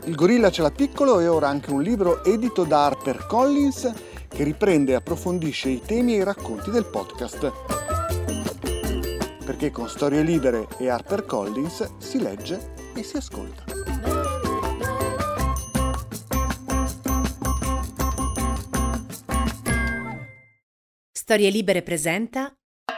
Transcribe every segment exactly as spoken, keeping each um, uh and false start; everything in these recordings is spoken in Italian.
Il gorilla ce l'ha piccolo è ora anche un libro edito da HarperCollins che riprende e approfondisce i temi e i racconti del podcast. Perché con Storie Libere e HarperCollins si legge e si ascolta. Storie Libere presenta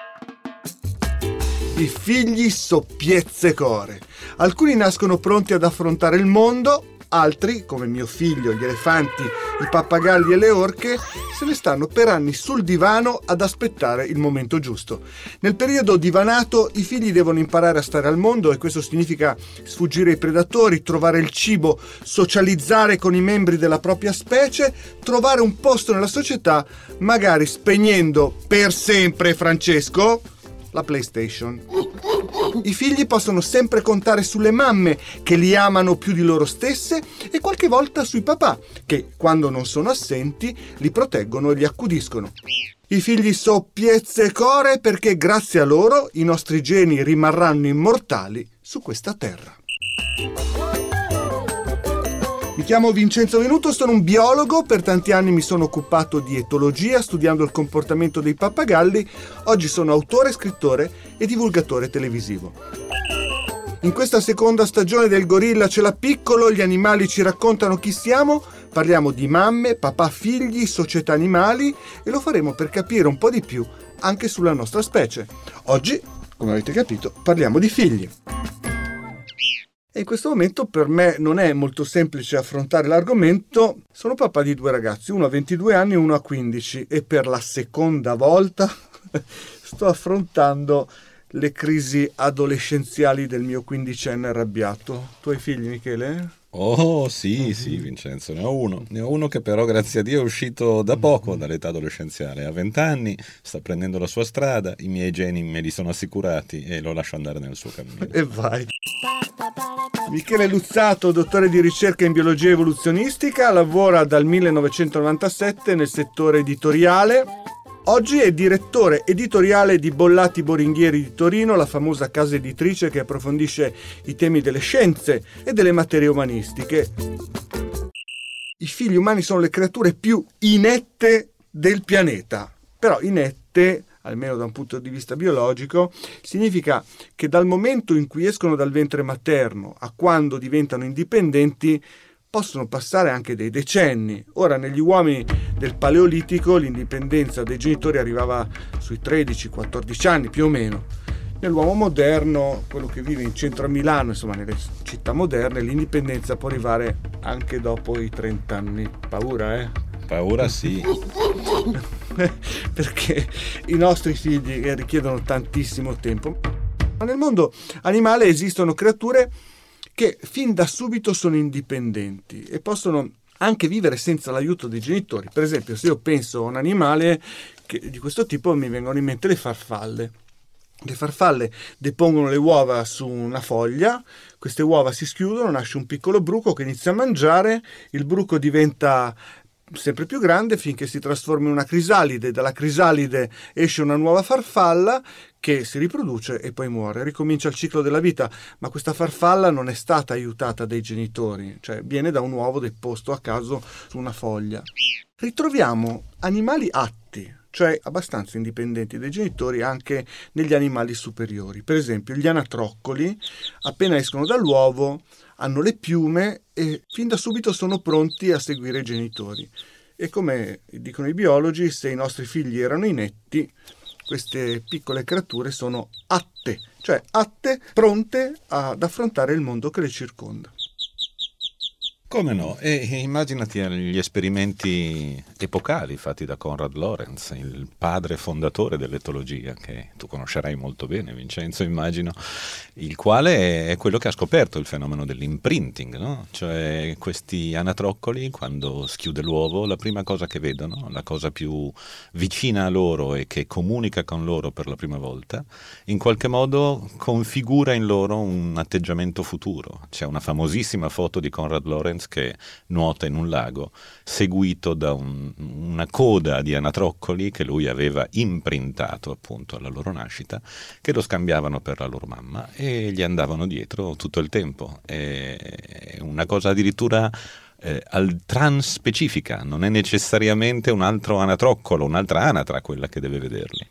I figli soppiezze core. Alcuni nascono pronti ad affrontare il mondo, altri, come mio figlio, gli elefanti, i pappagalli e le orche, se ne stanno per anni sul divano ad aspettare il momento giusto. Nel periodo divanato i figli devono imparare a stare al mondo e questo significa sfuggire ai predatori, trovare il cibo, socializzare con i membri della propria specie, trovare un posto nella società, magari spegnendo per sempre, Francesco, la PlayStation. I figli possono sempre contare sulle mamme che li amano più di loro stesse e qualche volta sui papà che, quando non sono assenti, li proteggono e li accudiscono. I figli soppiezze core perché grazie a loro i nostri geni rimarranno immortali su questa terra. Mi chiamo Vincenzo Venuto, sono un biologo, per tanti anni mi sono occupato di etologia studiando il comportamento dei pappagalli, oggi sono autore, scrittore e divulgatore televisivo. In questa seconda stagione del Gorilla ce l'ha piccolo, gli animali ci raccontano chi siamo, parliamo di mamme, papà, figli, società animali e lo faremo per capire un po' di più anche sulla nostra specie. Oggi, come avete capito, parliamo di figli. E in questo momento per me non è molto semplice affrontare l'argomento. Sono papà di due ragazzi, uno ha ventidue anni e uno ha quindici e per la seconda volta sto affrontando le crisi adolescenziali del mio quindicenne arrabbiato. Tu hai figli, Michele? Oh sì, sì Vincenzo, ne ho uno. Ne ho uno che però grazie a Dio è uscito da poco dall'età adolescenziale. Ha vent'anni, sta prendendo la sua strada, i miei geni me li sono assicurati e lo lascio andare nel suo cammino. E vai. Michele Luzzato, dottore di ricerca in biologia evoluzionistica, lavora dal millenovecentonovantasette nel settore editoriale. Oggi è direttore editoriale di Bollati Boringhieri di Torino, la famosa casa editrice che approfondisce i temi delle scienze e delle materie umanistiche. I figli umani sono le creature più inette del pianeta, però inette, almeno da un punto di vista biologico, significa che dal momento in cui escono dal ventre materno a quando diventano indipendenti possono passare anche dei decenni. Ora, negli uomini del Paleolitico l'indipendenza dei genitori arrivava sui tredici quattordici anni più o meno. Nell'uomo moderno, quello che vive in centro a Milano, insomma nelle città moderne, l'indipendenza può arrivare anche dopo i trenta anni. Paura, eh? Paura sì. Perché i nostri figli richiedono tantissimo tempo. Ma nel mondo animale esistono creature che fin da subito sono indipendenti e possono anche vivere senza l'aiuto dei genitori. Per esempio, se io penso a un animale che, di questo tipo, mi vengono in mente le farfalle. Le farfalle depongono le uova su una foglia, queste uova si schiudono, nasce un piccolo bruco che inizia a mangiare, il bruco diventa sempre più grande finché si trasforma in una crisalide, dalla crisalide esce una nuova farfalla che si riproduce e poi muore, ricomincia il ciclo della vita, ma questa farfalla non è stata aiutata dai genitori, cioè viene da un uovo deposto a caso su una foglia. Ritroviamo animali atti, cioè abbastanza indipendenti dai genitori anche negli animali superiori. Per esempio gli anatroccoli appena escono dall'uovo hanno le piume e fin da subito sono pronti a seguire i genitori. E come dicono i biologi, se i nostri figli erano inetti, queste piccole creature sono atte, cioè atte, pronte ad affrontare il mondo che le circonda. Come no? E immaginati gli esperimenti epocali fatti da Konrad Lorenz, il padre fondatore dell'etologia, che tu conoscerai molto bene, Vincenzo, immagino, il quale è quello che ha scoperto il fenomeno dell'imprinting, no? Cioè questi anatroccoli, quando schiude l'uovo, la prima cosa che vedono, la cosa più vicina a loro e che comunica con loro per la prima volta, in qualche modo configura in loro un atteggiamento futuro. C'è una famosissima foto di Konrad Lorenz Lawrence che nuota in un lago, seguito da un, una coda di anatroccoli che lui aveva imprintato appunto alla loro nascita, che lo scambiavano per la loro mamma e gli andavano dietro tutto il tempo. È una cosa addirittura eh, al trans specifica, non è necessariamente un altro anatroccolo, un'altra anatra quella che deve vederli.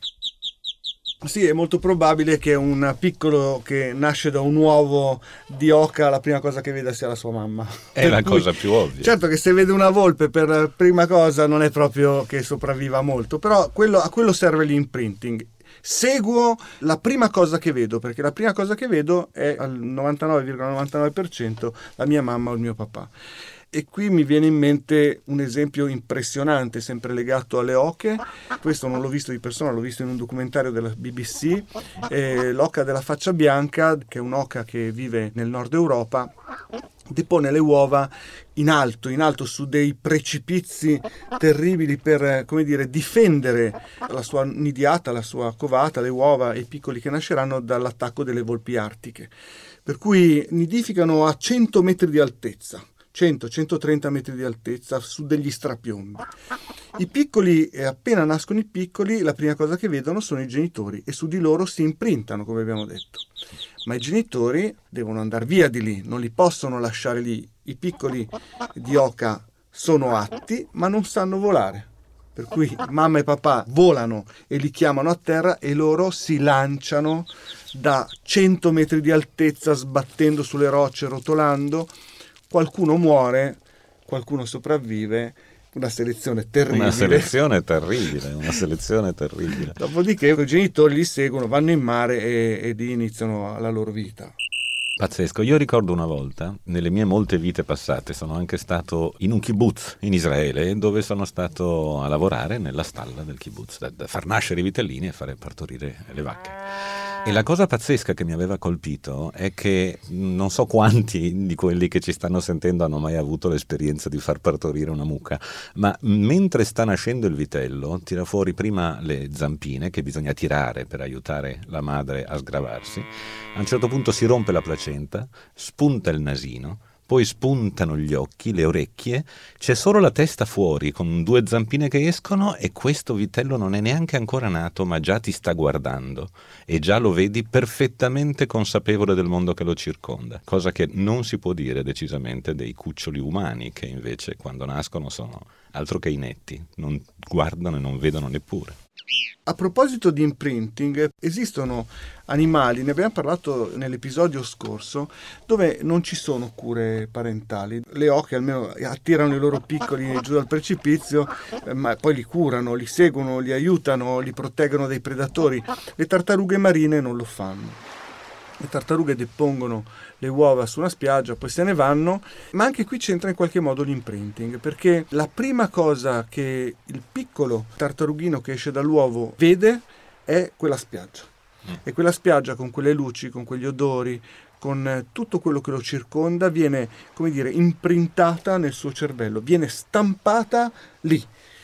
Sì, è molto probabile che un piccolo che nasce da un uovo di oca la prima cosa che veda sia la sua mamma. È per la cui, cosa più ovvia. Certo che se vede una volpe per prima cosa non è proprio che sopravviva molto, però quello, a quello serve l'imprinting. Seguo la prima cosa che vedo, perché la prima cosa che vedo è al novantanove virgola novantanove per cento la mia mamma o il mio papà. E qui mi viene in mente un esempio impressionante, sempre legato alle oche. Questo non l'ho visto di persona, l'ho visto in un documentario della B B C. Eh, l'oca della faccia bianca, che è un'oca che vive nel nord Europa, depone le uova in alto, in alto su dei precipizi terribili per, come dire, difendere la sua nidiata, la sua covata, le uova e i piccoli che nasceranno dall'attacco delle volpi artiche. Per cui nidificano a cento metri di altezza. cento centotrenta metri di altezza su degli strapiombi. I piccoli, appena nascono i piccoli, la prima cosa che vedono sono i genitori e su di loro si imprintano, come abbiamo detto. Ma i genitori devono andare via di lì, non li possono lasciare lì. I piccoli di oca sono atti, ma non sanno volare. Per cui mamma e papà volano e li chiamano a terra e loro si lanciano da cento metri di altezza, sbattendo sulle rocce, rotolando. Qualcuno muore, qualcuno sopravvive, una selezione terribile. Una selezione terribile, una selezione terribile. Dopodiché i genitori li seguono, vanno in mare e, ed iniziano la loro vita. Pazzesco, io ricordo una volta, nelle mie molte vite passate, sono anche stato in un kibbutz in Israele, dove sono stato a lavorare nella stalla del kibbutz, da, da far nascere i vitellini e fare partorire le vacche. E la cosa pazzesca che mi aveva colpito è che non so quanti di quelli che ci stanno sentendo hanno mai avuto l'esperienza di far partorire una mucca, ma mentre sta nascendo il vitello tira fuori prima le zampine che bisogna tirare per aiutare la madre a sgravarsi, a un certo punto si rompe la placenta, spunta il nasino, poi spuntano gli occhi, le orecchie, c'è solo la testa fuori con due zampine che escono e questo vitello non è neanche ancora nato ma già ti sta guardando e già lo vedi perfettamente consapevole del mondo che lo circonda, cosa che non si può dire decisamente dei cuccioli umani che invece quando nascono sono altro che inetti, non guardano e non vedono neppure. A proposito di imprinting, esistono animali, ne abbiamo parlato nell'episodio scorso, dove non ci sono cure parentali. Le oche almeno attirano i loro piccoli giù dal precipizio, eh, ma poi li curano, li seguono, li aiutano, li proteggono dai predatori. Le tartarughe marine non lo fanno. Le tartarughe depongono le uova su una spiaggia, poi se ne vanno, ma anche qui c'entra in qualche modo l'imprinting, perché la prima cosa che il piccolo tartarughino che esce dall'uovo vede è quella spiaggia. E quella spiaggia con quelle luci, con quegli odori, con tutto quello che lo circonda, viene, come dire, imprintata nel suo cervello, viene stampata lì.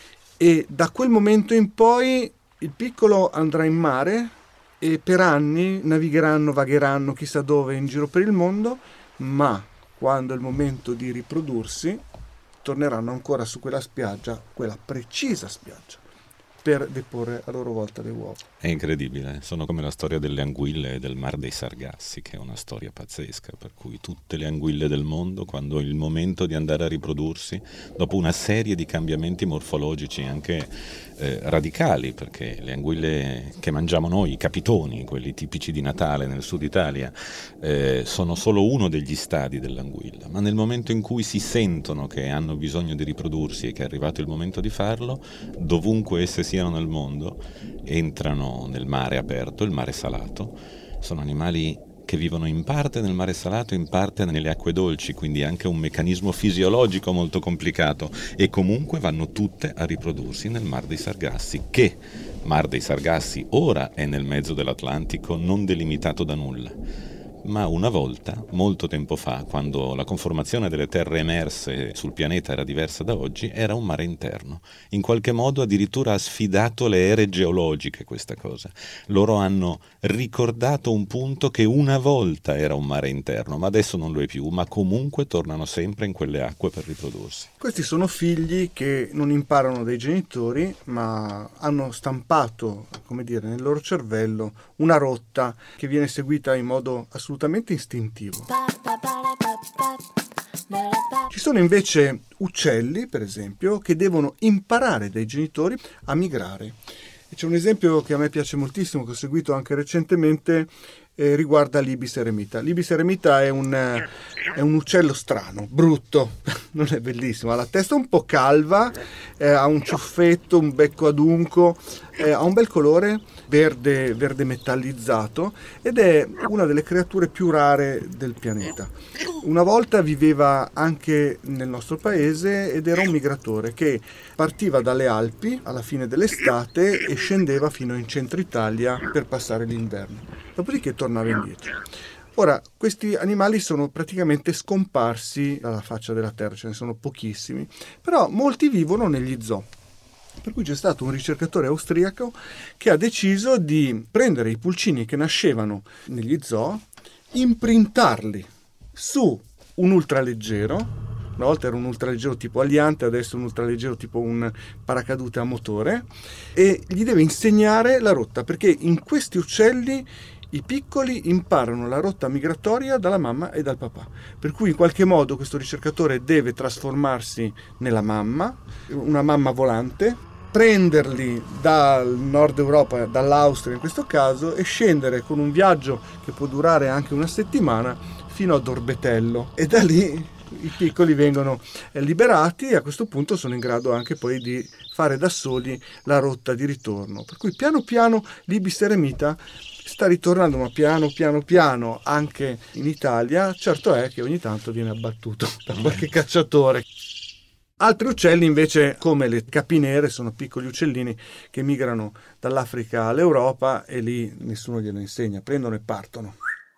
E da quel momento in poi il piccolo andrà in mare e per anni navigheranno, vagheranno chissà dove in giro per il mondo, ma quando è il momento di riprodursi torneranno ancora su quella spiaggia, quella precisa spiaggia, per deporre a loro volta le uova. È incredibile, sono come la storia delle anguille e del Mar dei Sargassi, che è una storia pazzesca, per cui tutte le anguille del mondo, quando è il momento di andare a riprodursi, dopo una serie di cambiamenti morfologici anche eh, radicali, perché le anguille che mangiamo noi, i capitoni, quelli tipici di Natale nel sud Italia, eh, sono solo uno degli stadi dell'anguilla, ma nel momento in cui si sentono che hanno bisogno di riprodursi e che è arrivato il momento di farlo, dovunque esse siano nel mondo, entrano nel mare aperto, il mare salato. Sono animali che vivono in parte nel mare salato, in parte nelle acque dolci, quindi anche un meccanismo fisiologico molto complicato, e comunque vanno tutte a riprodursi nel Mar dei Sargassi, che Mar dei Sargassi ora è nel mezzo dell'Atlantico, non delimitato da nulla, ma una volta, molto tempo fa, quando la conformazione delle terre emerse sul pianeta era diversa da oggi, era un mare interno. In qualche modo addirittura ha sfidato le ere geologiche questa cosa. Loro hanno ricordato un punto che una volta era un mare interno, ma adesso non lo è più, ma comunque tornano sempre in quelle acque per riprodursi. Questi sono figli che non imparano dai genitori, ma hanno stampato, come dire, nel loro cervello una rotta che viene seguita in modo assolutamente istintivo. Ci sono invece uccelli, per esempio, che devono imparare dai genitori a migrare. E c'è un esempio che a me piace moltissimo, che ho seguito anche recentemente, eh, riguarda l'ibis eremita. L'ibis eremita è un, eh, è un uccello strano, brutto, non è bellissimo, ha la testa un po' calva, eh, ha un ciuffetto, un becco adunco, eh, ha un bel colore verde, verde metallizzato ed è una delle creature più rare del pianeta. Una volta viveva anche nel nostro paese ed era un migratore che partiva dalle Alpi alla fine dell'estate e scendeva fino in centro Italia per passare l'inverno, dopodiché tornava indietro. Ora, questi animali sono praticamente scomparsi dalla faccia della terra, ce ne sono pochissimi, però molti vivono negli zoo. Per cui c'è stato un ricercatore austriaco che ha deciso di prendere i pulcini che nascevano negli zoo, imprintarli su un ultraleggero. Una volta era un ultraleggero tipo aliante, adesso è un ultraleggero tipo un paracadute a motore, e gli deve insegnare la rotta, perché in questi uccelli i piccoli imparano la rotta migratoria dalla mamma e dal papà. Per cui in qualche modo questo ricercatore deve trasformarsi nella mamma, una mamma volante, prenderli dal nord Europa, dall'Austria in questo caso, e scendere con un viaggio che può durare anche una settimana fino ad Orbetello, e da lì i piccoli vengono liberati e a questo punto sono in grado anche poi di fare da soli la rotta di ritorno. Per cui piano piano l'ibis eremita sta ritornando, ma piano piano piano anche in Italia. Certo è che ogni tanto viene abbattuto da qualche cacciatore. Altri uccelli invece, come le capinere, sono piccoli uccellini che migrano dall'Africa all'Europa e lì nessuno glielo insegna, prendono e partono.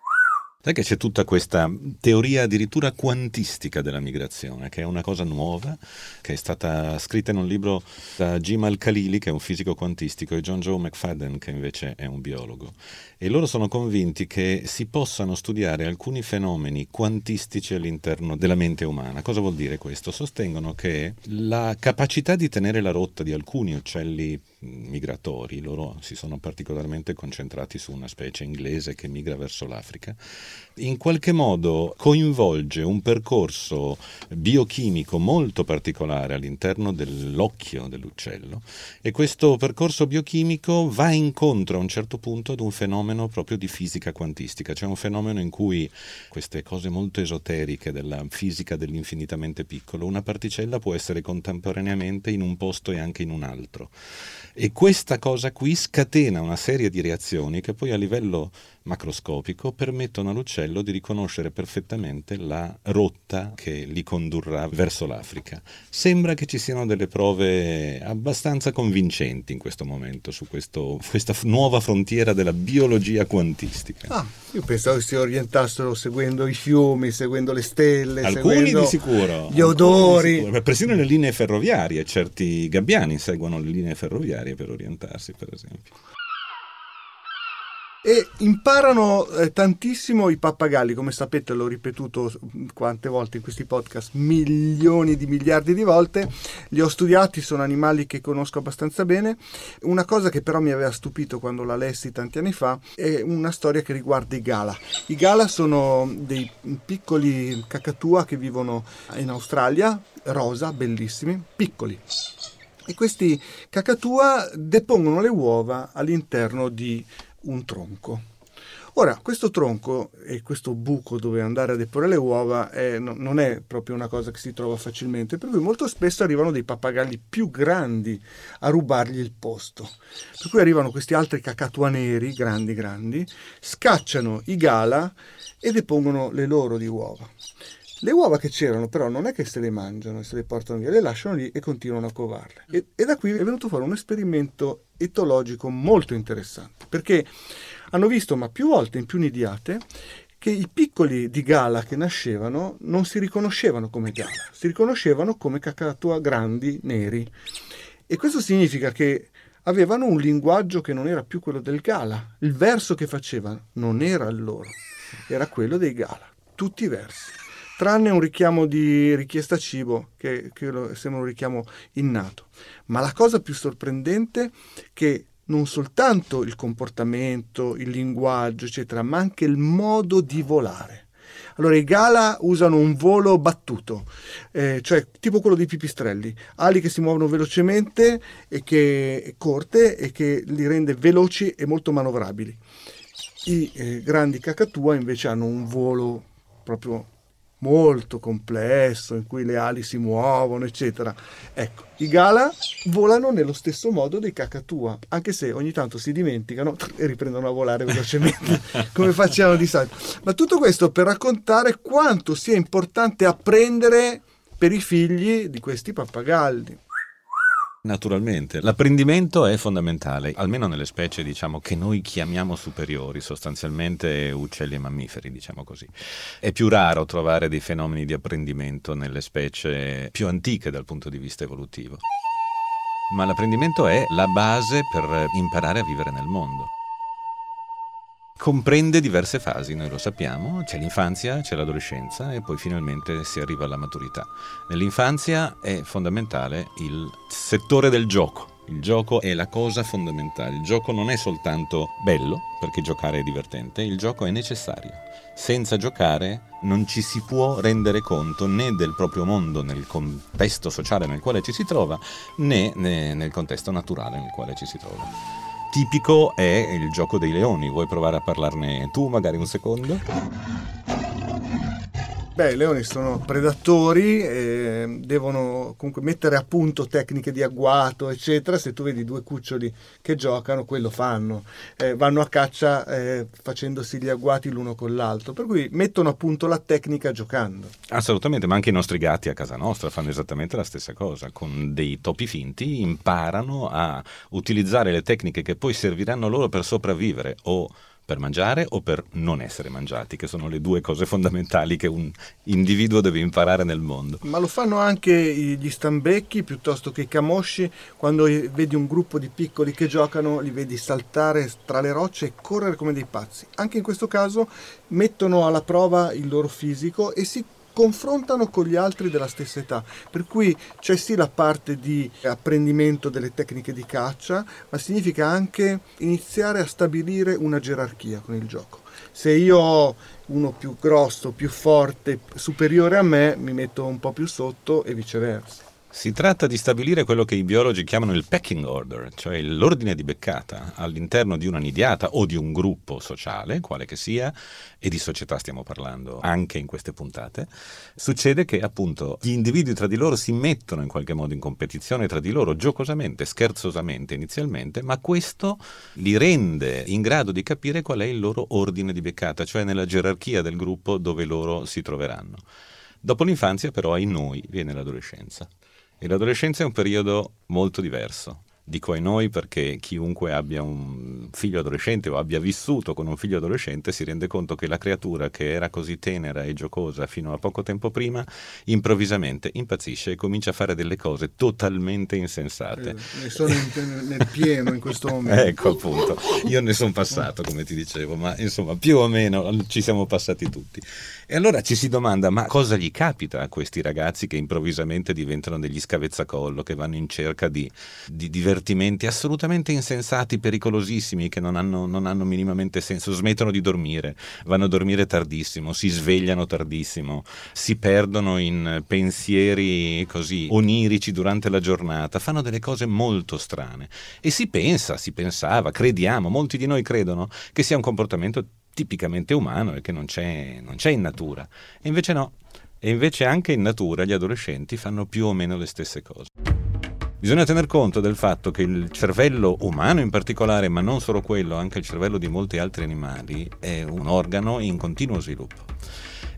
Sai che c'è tutta questa teoria addirittura quantistica della migrazione, che è una cosa nuova, che è stata scritta in un libro da Jim Al-Khalili, che è un fisico quantistico, e John Joe McFadden, che invece è un biologo. E loro sono convinti che si possano studiare alcuni fenomeni quantistici all'interno della mente umana. Cosa vuol dire questo? Sostengono che la capacità di tenere la rotta di alcuni uccelli migratori, loro si sono particolarmente concentrati su una specie inglese che migra verso l'Africa, in qualche modo coinvolge un percorso biochimico molto particolare all'interno dell'occhio dell'uccello, e questo percorso biochimico va incontro a un certo punto ad un fenomeno proprio di fisica quantistica, cioè un fenomeno in cui queste cose molto esoteriche della fisica dell'infinitamente piccolo, una particella può essere contemporaneamente in un posto e anche in un altro. E questa cosa qui scatena una serie di reazioni che poi a livello macroscopico permettono all'uccello di riconoscere perfettamente la rotta che li condurrà verso l'Africa. Sembra che ci siano delle prove abbastanza convincenti in questo momento su questo, questa nuova frontiera della biologia quantistica. Ah, io pensavo che si orientassero seguendo i fiumi, seguendo le stelle, alcuni seguendo di sicuro, gli odori. Di sicuro. Persino le linee ferroviarie, certi gabbiani seguono le linee ferroviarie per orientarsi, per esempio. E imparano eh, tantissimo i pappagalli, come sapete, l'ho ripetuto quante volte in questi podcast, milioni di miliardi di volte, li ho studiati, sono animali che conosco abbastanza bene. Una cosa che però mi aveva stupito quando la lessi tanti anni fa è una storia che riguarda i gala. I gala sono dei piccoli cacatua che vivono in Australia, rosa, bellissimi, piccoli. E questi cacatua depongono le uova all'interno di un tronco. Ora, questo tronco e questo buco dove andare a deporre le uova è, no, non è proprio una cosa che si trova facilmente, per cui molto spesso arrivano dei pappagalli più grandi a rubargli il posto. Per cui arrivano questi altri cacatua neri, grandi grandi, scacciano i gala e depongono le loro di uova. Le uova che c'erano però non è che se le mangiano e se le portano via, le lasciano lì e continuano a covarle. E, e da qui è venuto fuori un esperimento etologico molto interessante, perché hanno visto, ma più volte in più nidiate, che i piccoli di gala che nascevano non si riconoscevano come gala, si riconoscevano come cacatua grandi neri. E questo significa che avevano un linguaggio che non era più quello del gala. Il verso che facevano non era il loro, era quello dei gala, tutti i versi, tranne un richiamo di richiesta cibo che, che sembra un richiamo innato. Ma la cosa più sorprendente è che non soltanto il comportamento, il linguaggio, eccetera, ma anche il modo di volare. Allora i gala usano un volo battuto, eh, cioè tipo quello dei pipistrelli, ali che si muovono velocemente e che corte e che li rende veloci e molto manovrabili. I eh, grandi cacatua invece hanno un volo proprio molto complesso, in cui le ali si muovono, eccetera. Ecco, i gala volano nello stesso modo dei cacatua, anche se ogni tanto si dimenticano e riprendono a volare velocemente, come facciamo di solito. Ma tutto questo per raccontare quanto sia importante apprendere per i figli di questi pappagalli. Naturalmente, l'apprendimento è fondamentale, almeno nelle specie, diciamo, che noi chiamiamo superiori, sostanzialmente uccelli e mammiferi, diciamo così. È più raro trovare dei fenomeni di apprendimento nelle specie più antiche dal punto di vista evolutivo. Ma l'apprendimento è la base per imparare a vivere nel mondo. Comprende diverse fasi, noi lo sappiamo, c'è l'infanzia, c'è l'adolescenza e poi finalmente si arriva alla maturità. Nell'infanzia è fondamentale il settore del gioco. Il gioco è la cosa fondamentale. Il gioco non è soltanto bello, perché giocare è divertente, il gioco è necessario. Senza giocare non ci si può rendere conto né del proprio mondo nel contesto sociale nel quale ci si trova, né nel contesto naturale nel quale ci si trova. Tipico è il gioco dei leoni. Vuoi provare a parlarne tu magari un secondo? Beh, i leoni sono predatori, eh, devono comunque mettere a punto tecniche di agguato, eccetera. Se tu vedi due cuccioli che giocano, quello fanno. Eh, vanno a caccia eh, facendosi gli agguati l'uno con l'altro. Per cui mettono a punto la tecnica giocando. Assolutamente, ma anche i nostri gatti a casa nostra fanno esattamente la stessa cosa. Con dei topi finti imparano a utilizzare le tecniche che poi serviranno loro per sopravvivere o per mangiare o per non essere mangiati, che sono le due cose fondamentali che un individuo deve imparare nel mondo. Ma lo fanno anche gli stambecchi piuttosto che i camosci. Quando vedi un gruppo di piccoli che giocano, li vedi saltare tra le rocce e correre come dei pazzi. Anche in questo caso mettono alla prova il loro fisico e si confrontano con gli altri della stessa età, per cui c'è sì la parte di apprendimento delle tecniche di caccia, ma significa anche iniziare a stabilire una gerarchia con il gioco. Se io ho uno più grosso, più forte, superiore a me, mi metto un po' più sotto e viceversa. Si tratta di stabilire quello che i biologi chiamano il pecking order, cioè l'ordine di beccata all'interno di una nidiata o di un gruppo sociale, quale che sia, e di società stiamo parlando anche in queste puntate. Succede che appunto gli individui tra di loro si mettono in qualche modo in competizione tra di loro, giocosamente, scherzosamente inizialmente, ma questo li rende in grado di capire qual è il loro ordine di beccata, cioè nella gerarchia del gruppo dove loro si troveranno. Dopo l'infanzia però ai noi viene l'adolescenza. E l'adolescenza è un periodo molto diverso. Dico ai noi perché chiunque abbia un figlio adolescente o abbia vissuto con un figlio adolescente si rende conto che la creatura che era così tenera e giocosa fino a poco tempo prima improvvisamente impazzisce e comincia a fare delle cose totalmente insensate. Eh, ne sono in, nel pieno in questo momento. Ecco appunto, io ne sono passato come ti dicevo, ma insomma più o meno ci siamo passati tutti. E allora ci si domanda, ma cosa gli capita a questi ragazzi che improvvisamente diventano degli scavezzacollo, che vanno in cerca di, di divertimenti assolutamente insensati, pericolosissimi, che non hanno, non hanno minimamente senso, smettono di dormire, vanno a dormire tardissimo, si svegliano tardissimo, si perdono in pensieri così onirici durante la giornata, fanno delle cose molto strane. E si pensa, si pensava, crediamo, molti di noi credono che sia un comportamento tipicamente umano e che non c'è, non c'è in natura. E invece no. E invece anche in natura gli adolescenti fanno più o meno le stesse cose. Bisogna tener conto del fatto che il cervello umano in particolare, ma non solo quello, anche il cervello di molti altri animali, è un organo in continuo sviluppo.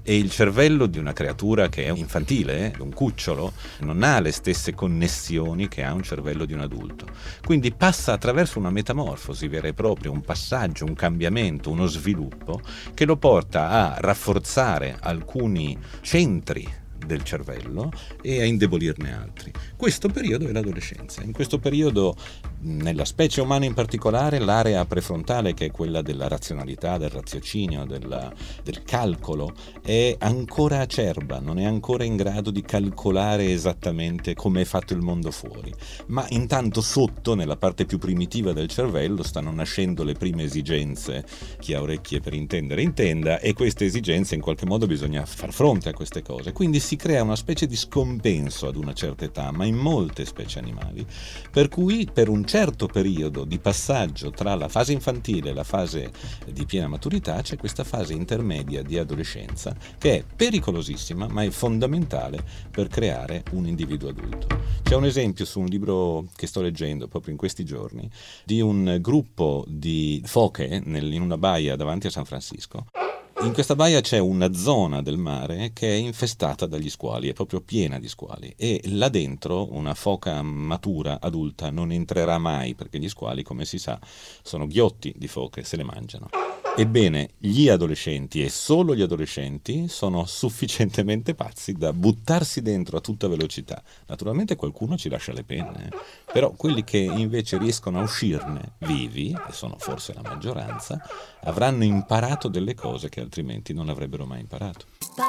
E il cervello di una creatura che è infantile, un cucciolo, non ha le stesse connessioni che ha un cervello di un adulto. Quindi passa attraverso una metamorfosi vera e propria, un passaggio, un cambiamento, uno sviluppo che lo porta a rafforzare alcuni centri del cervello e a indebolirne altri. Questo periodo è l'adolescenza. In questo periodo, nella specie umana in particolare, l'area prefrontale, che è quella della razionalità, del raziocinio, della, del calcolo, è ancora acerba, non è ancora in grado di calcolare esattamente come è fatto il mondo fuori. Ma intanto sotto, nella parte più primitiva del cervello, stanno nascendo le prime esigenze. Chi ha orecchie per intendere intenda, e queste esigenze in qualche modo bisogna far fronte a queste cose. Quindi si crea una specie di scompenso ad una certa età, ma in molte specie animali, per cui per un certo periodo di passaggio tra la fase infantile e la fase di piena maturità c'è questa fase intermedia di adolescenza che è pericolosissima, ma è fondamentale per creare un individuo adulto. C'è un esempio su un libro che sto leggendo proprio in questi giorni di un gruppo di foche nel, in una baia davanti a San Francisco. In questa baia c'è una zona del mare che è infestata dagli squali, è proprio piena di squali, e là dentro una foca matura, adulta, non entrerà mai, perché gli squali, come si sa, sono ghiotti di foche, se le mangiano. Ebbene, gli adolescenti, e solo gli adolescenti, sono sufficientemente pazzi da buttarsi dentro a tutta velocità. Naturalmente qualcuno ci lascia le penne, eh? Però quelli che invece riescono a uscirne vivi, e sono forse la maggioranza, avranno imparato delle cose che altrimenti non avrebbero mai imparato.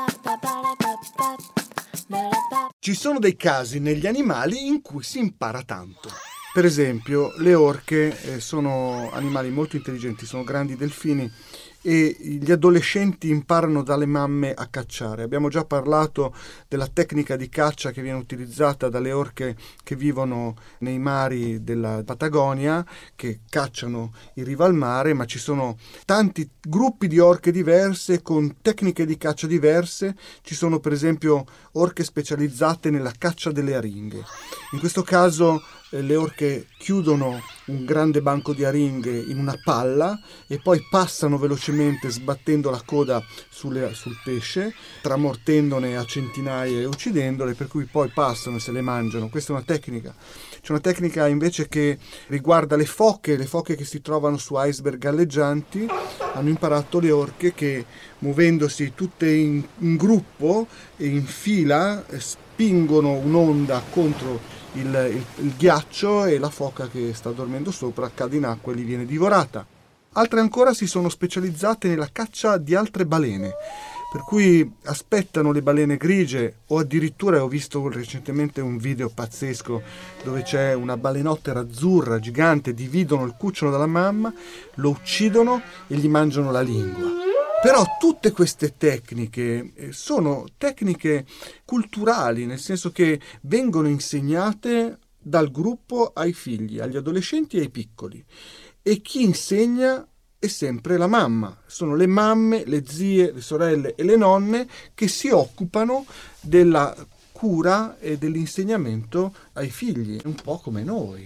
Ci sono dei casi negli animali in cui si impara tanto. Per esempio, le orche eh, sono animali molto intelligenti, sono grandi delfini, e gli adolescenti imparano dalle mamme a cacciare. Abbiamo già parlato della tecnica di caccia che viene utilizzata dalle orche che vivono nei mari della Patagonia, che cacciano in riva al mare, ma ci sono tanti gruppi di orche diverse con tecniche di caccia diverse. Ci sono per esempio orche specializzate nella caccia delle aringhe. In questo caso eh, le orche chiudono un grande banco di aringhe in una palla e poi passano velocemente sbattendo la coda sulle, sul pesce, tramortendone a centinaia e uccidendole, per cui poi passano e se le mangiano. Questa è una tecnica. C'è una tecnica invece che riguarda le foche, le foche che si trovano su iceberg galleggianti. Hanno imparato le orche che, muovendosi tutte in, in gruppo e in fila, spingono un'onda contro Il, il, il ghiaccio, e la foca che sta dormendo sopra cade in acqua e gli viene divorata. Altre ancora si sono specializzate nella caccia di altre balene, per cui aspettano le balene grigie, o addirittura ho visto recentemente un video pazzesco dove c'è una balenottera azzurra gigante, dividono il cucciolo dalla mamma, lo uccidono e gli mangiano la lingua. Però tutte queste tecniche sono tecniche culturali, nel senso che vengono insegnate dal gruppo ai figli, agli adolescenti e ai piccoli. E chi insegna è sempre la mamma. Sono le mamme, le zie, le sorelle e le nonne che si occupano della cura e dell'insegnamento ai figli, un po' come noi.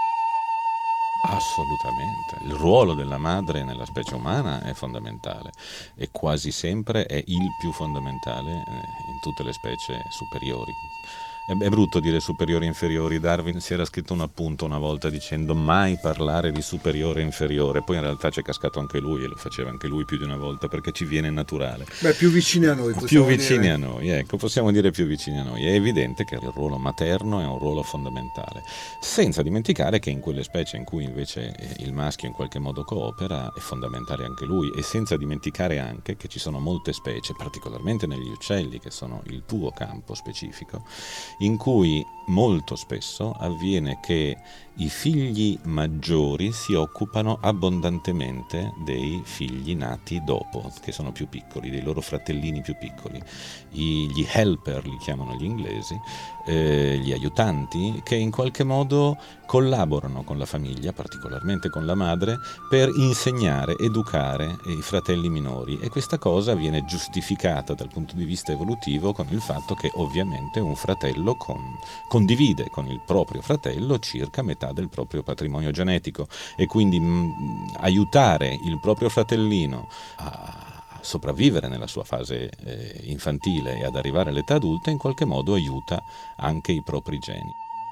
Assolutamente, il ruolo della madre nella specie umana è fondamentale e quasi sempre è il più fondamentale in tutte le specie superiori. È brutto dire superiori e inferiori. Darwin si era scritto un appunto una volta dicendo mai parlare di superiore e inferiore, poi in realtà c'è cascato anche lui, e lo faceva anche lui più di una volta, perché ci viene naturale. Beh, più vicini a noi, più vicini dire. a noi, ecco, possiamo dire più vicini a noi. È evidente che il ruolo materno è un ruolo fondamentale, senza dimenticare che in quelle specie in cui invece il maschio in qualche modo coopera è fondamentale anche lui, e senza dimenticare anche che ci sono molte specie, particolarmente negli uccelli, che sono il tuo campo specifico, in cui molto spesso avviene che i figli maggiori si occupano abbondantemente dei figli nati dopo, che sono più piccoli, dei loro fratellini più piccoli. I, gli helper li chiamano gli inglesi, eh, gli aiutanti, che in qualche modo collaborano con la famiglia, particolarmente con la madre, per insegnare, educare i fratelli minori, e questa cosa viene giustificata dal punto di vista evolutivo con il fatto che ovviamente un fratello con, condivide con il proprio fratello circa metà del proprio patrimonio genetico, e quindi mh, aiutare il proprio fratellino a sopravvivere nella sua fase eh, infantile e ad arrivare all'età adulta, in qualche modo aiuta anche i propri geni.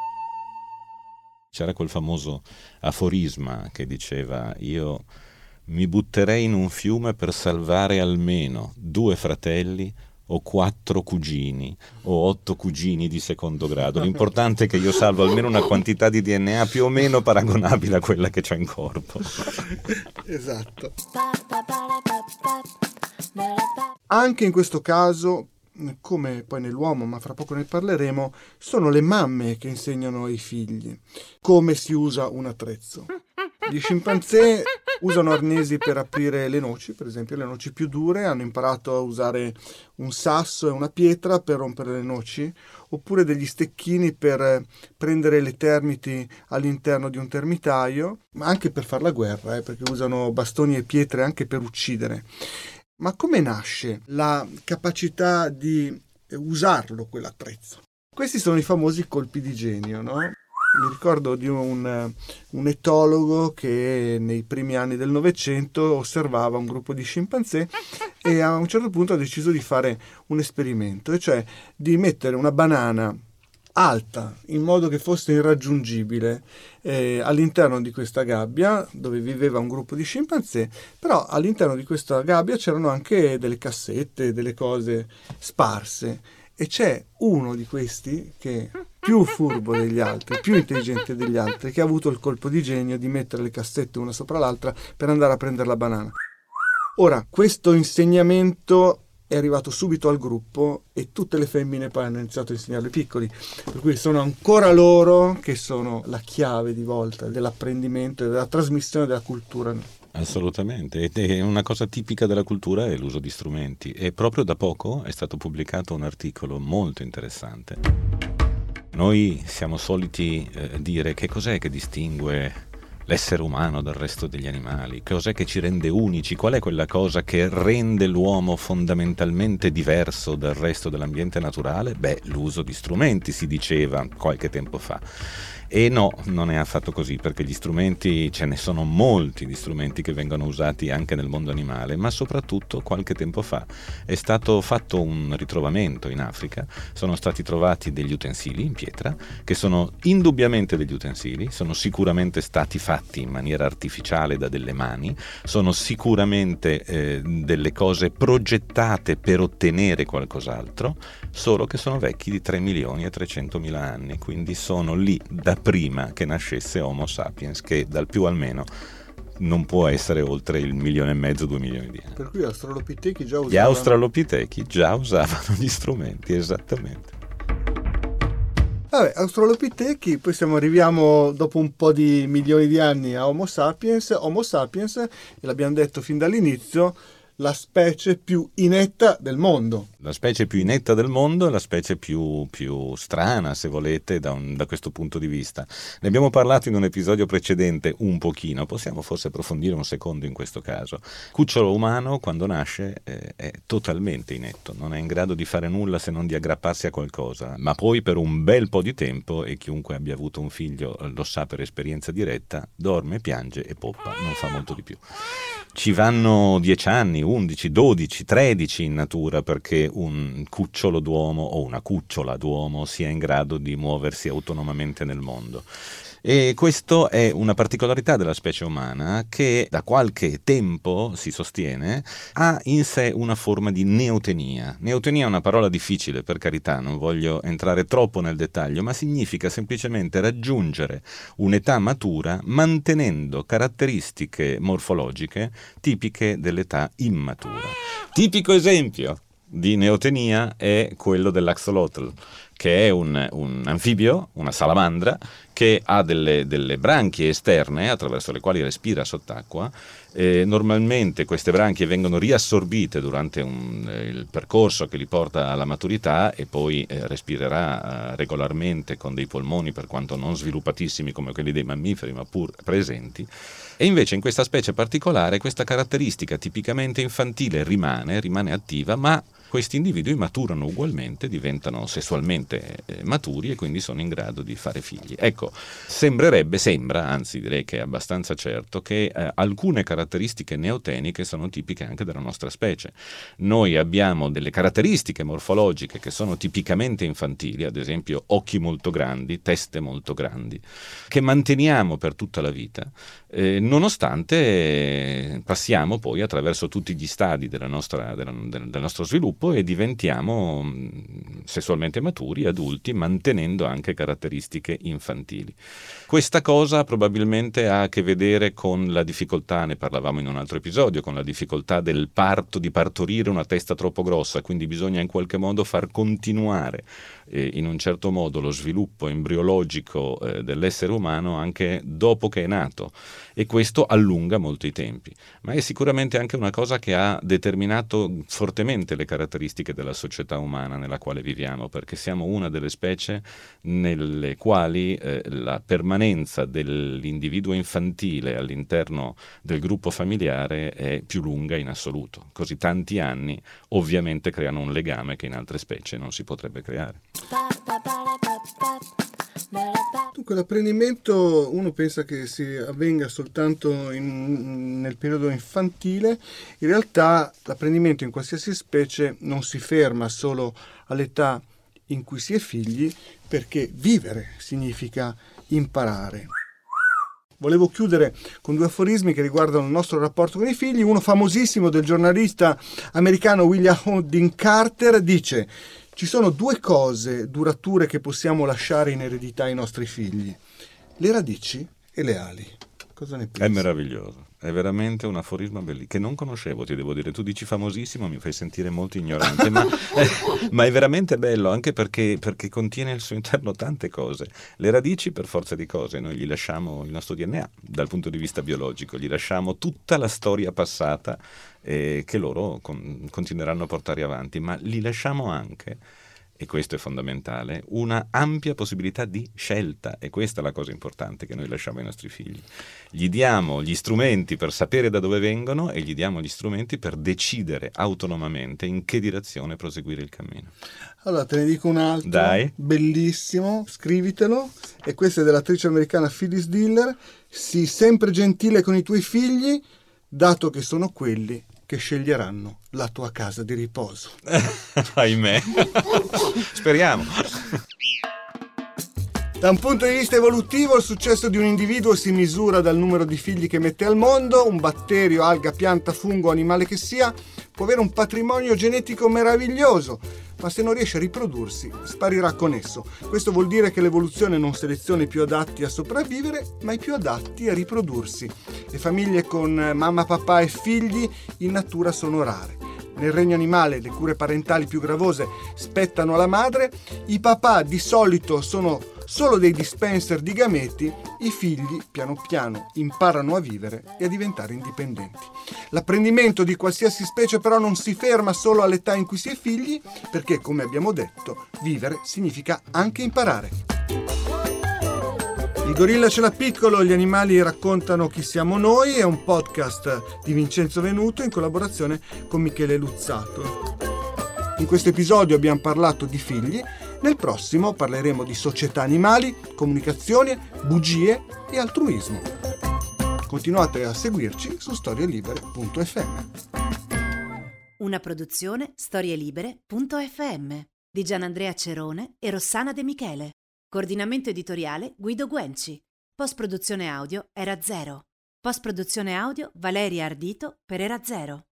C'era quel famoso aforisma che diceva: io mi butterei in un fiume per salvare almeno due fratelli o quattro cugini o otto cugini di secondo grado. L'importante è che io salvo almeno una quantità di D N A più o meno paragonabile a quella che c'ho in corpo. Esatto. Anche in questo caso, come poi nell'uomo, ma fra poco ne parleremo, sono le mamme che insegnano ai figli come si usa un attrezzo. Gli scimpanzé usano arnesi per aprire le noci, per esempio le noci più dure, hanno imparato a usare un sasso e una pietra per rompere le noci, oppure degli stecchini per prendere le termiti all'interno di un termitaio, ma anche per fare la guerra, eh, perché usano bastoni e pietre anche per uccidere. Ma come nasce la capacità di usarlo quell'attrezzo? Questi sono i famosi colpi di genio, no? Mi ricordo di un, un etologo che nei primi anni del Novecento osservava un gruppo di scimpanzé e a un certo punto ha deciso di fare un esperimento, e cioè di mettere una banana alta in modo che fosse irraggiungibile eh, all'interno di questa gabbia dove viveva un gruppo di scimpanzé, però all'interno di questa gabbia c'erano anche delle cassette, delle cose sparse, e c'è uno di questi che più furbo degli altri, più intelligente degli altri, che ha avuto il colpo di genio di mettere le cassette una sopra l'altra per andare a prendere la banana. Ora, questo insegnamento è arrivato subito al gruppo e tutte le femmine poi hanno iniziato a insegnare ai piccoli, per cui sono ancora loro che sono la chiave di volta dell'apprendimento e della trasmissione della cultura. Assolutamente, ed è una cosa tipica della cultura è l'uso di strumenti, e proprio da poco è stato pubblicato un articolo molto interessante. Noi siamo soliti eh, dire che cos'è che distingue l'essere umano dal resto degli animali, cos'è che ci rende unici, qual è quella cosa che rende l'uomo fondamentalmente diverso dal resto dell'ambiente naturale? Beh, l'uso di strumenti, si diceva qualche tempo fa. E no, non è affatto così, perché gli strumenti, ce ne sono molti di strumenti che vengono usati anche nel mondo animale, ma soprattutto qualche tempo fa è stato fatto un ritrovamento in Africa, sono stati trovati degli utensili in pietra, che sono indubbiamente degli utensili, sono sicuramente stati fatti in maniera artificiale da delle mani, sono sicuramente eh, delle cose progettate per ottenere qualcos'altro, solo che sono vecchi di tre milioni e trecentomila anni, quindi sono lì da prima che nascesse Homo sapiens, che dal più al meno non può essere oltre il milione e mezzo, due milioni di anni. Per cui gli australopitechi già usavano... Gli australopitechi già usavano gli strumenti, esattamente. Vabbè, australopitechi, poi siamo, arriviamo dopo un po' di milioni di anni a Homo sapiens. Homo sapiens, e l'abbiamo detto fin dall'inizio, la specie più inetta del mondo. La specie più inetta del mondo è la specie più, più strana, se volete, da, un, da questo punto di vista. Ne abbiamo parlato in un episodio precedente un pochino, possiamo forse approfondire un secondo in questo caso. Cucciolo umano, quando nasce, eh, è totalmente inetto, non è in grado di fare nulla se non di aggrapparsi a qualcosa, ma poi per un bel po' di tempo, e chiunque abbia avuto un figlio lo sa per esperienza diretta, dorme, piange e poppa, non fa molto di più. Ci vanno dieci anni, undici, dodici, tredici in natura perché un cucciolo d'uomo o una cucciola d'uomo sia in grado di muoversi autonomamente nel mondo. E questo è una particolarità della specie umana che da qualche tempo, si sostiene, ha in sé una forma di neotenia. Neotenia è una parola difficile, per carità, non voglio entrare troppo nel dettaglio, ma significa semplicemente raggiungere un'età matura mantenendo caratteristiche morfologiche tipiche dell'età immatura. Tipico esempio di neotenia è quello dell'axolotl, che è un, un anfibio, una salamandra, che ha delle, delle branchie esterne attraverso le quali respira sott'acqua. E normalmente queste branchie vengono riassorbite durante un, eh, il percorso che li porta alla maturità, e poi eh, respirerà eh, regolarmente con dei polmoni, per quanto non sviluppatissimi come quelli dei mammiferi, ma pur presenti. E invece in questa specie particolare questa caratteristica tipicamente infantile rimane, rimane attiva, ma questi individui maturano ugualmente, diventano sessualmente eh, maturi e quindi sono in grado di fare figli. Ecco, sembrerebbe, sembra, anzi direi che è abbastanza certo, che eh, alcune caratteristiche neoteniche sono tipiche anche della nostra specie. Noi abbiamo delle caratteristiche morfologiche che sono tipicamente infantili, ad esempio occhi molto grandi, teste molto grandi, che manteniamo per tutta la vita, eh, nonostante eh, passiamo poi attraverso tutti gli stadi della nostra, della, del, del nostro sviluppo e diventiamo mh, sessualmente maturi, adulti, mantenendo anche caratteristiche infantili. Questa cosa probabilmente ha a che vedere con la difficoltà, ne parlavamo in un altro episodio, con la difficoltà del parto, di partorire una testa troppo grossa, quindi bisogna in qualche modo far continuare eh, in un certo modo lo sviluppo embriologico eh, dell'essere umano anche dopo che è nato, e questo allunga molto i tempi. Ma è sicuramente anche una cosa che ha determinato fortemente le caratteristiche della società umana nella quale viviamo, perché siamo una delle specie nelle quali eh, la permanenza dell'individuo infantile all'interno del gruppo familiare è più lunga in assoluto. Così tanti anni ovviamente creano un legame che in altre specie non si potrebbe creare. Dunque l'apprendimento uno pensa che si avvenga soltanto in, nel periodo infantile. In realtà l'apprendimento in qualsiasi specie non si ferma solo all'età in cui si è figli, perché vivere significa imparare. Volevo chiudere con due aforismi che riguardano il nostro rapporto con i figli. Uno famosissimo del giornalista americano William Houdin Carter dice: ci sono due cose durature che possiamo lasciare in eredità ai nostri figli: le radici e le ali. Cosa ne pensi? È meraviglioso, è veramente un aforisma bellissimo, che non conoscevo, ti devo dire. Tu dici famosissimo, mi fai sentire molto ignorante, ma, eh, ma è veramente bello, anche perché, perché contiene al suo interno tante cose. Le radici, per forza di cose, noi gli lasciamo il nostro D N A dal punto di vista biologico, gli lasciamo tutta la storia passata eh, che loro con, continueranno a portare avanti, ma gli lasciamo anche, e questo è fondamentale, una ampia possibilità di scelta, e questa è la cosa importante che noi lasciamo ai nostri figli. Gli diamo gli strumenti per sapere da dove vengono e gli diamo gli strumenti per decidere autonomamente in che direzione proseguire il cammino. Allora te ne dico un altro. Dai. Bellissimo, scrivitelo, e questo è dell'attrice americana Phyllis Diller: sii sempre gentile con i tuoi figli, dato che sono quelli che sceglieranno la tua casa di riposo. Ahimè. Speriamo. Da un punto di vista evolutivo, il successo di un individuo si misura dal numero di figli che mette al mondo. Un batterio, alga, pianta, fungo, animale che sia, può avere un patrimonio genetico meraviglioso, ma se non riesce a riprodursi, sparirà con esso. Questo vuol dire che l'evoluzione non seleziona i più adatti a sopravvivere, ma i più adatti a riprodursi. Le famiglie con mamma, papà e figli in natura sono rare. Nel regno animale le cure parentali più gravose spettano alla madre. I papà di solito sono solo dei dispenser di gameti. I figli piano piano imparano a vivere e a diventare indipendenti. L'apprendimento di qualsiasi specie però non si ferma solo all'età in cui si è figli, perché, come abbiamo detto, vivere significa anche imparare. Il gorilla ce l'ha piccolo, gli animali raccontano chi siamo noi, è un podcast di Vincenzo Venuto in collaborazione con Michele Luzzato. In questo episodio abbiamo parlato di figli, nel prossimo parleremo di società animali, comunicazione, bugie e altruismo. Continuate a seguirci su storielibere punto effe emme. Una produzione storielibere punto effe emme di Gianandrea Cerone e Rossana De Michele. Coordinamento editoriale Guido Guenci. Post-produzione audio Era Zero. Post-produzione audio Valeria Ardito per Era Zero.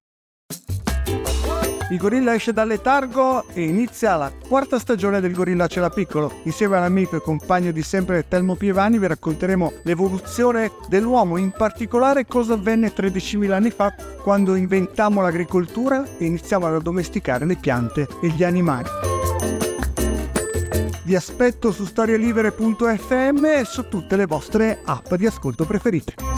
Il gorilla esce dal letargo e inizia la quarta stagione del Gorilla ce l'ha piccolo. Insieme all'amico e compagno di sempre Telmo Pievani vi racconteremo l'evoluzione dell'uomo, in particolare cosa avvenne tredicimila anni fa quando inventammo l'agricoltura e iniziamo ad addomesticare le piante e gli animali. Vi aspetto su storielibere punto effe emme e su tutte le vostre app di ascolto preferite.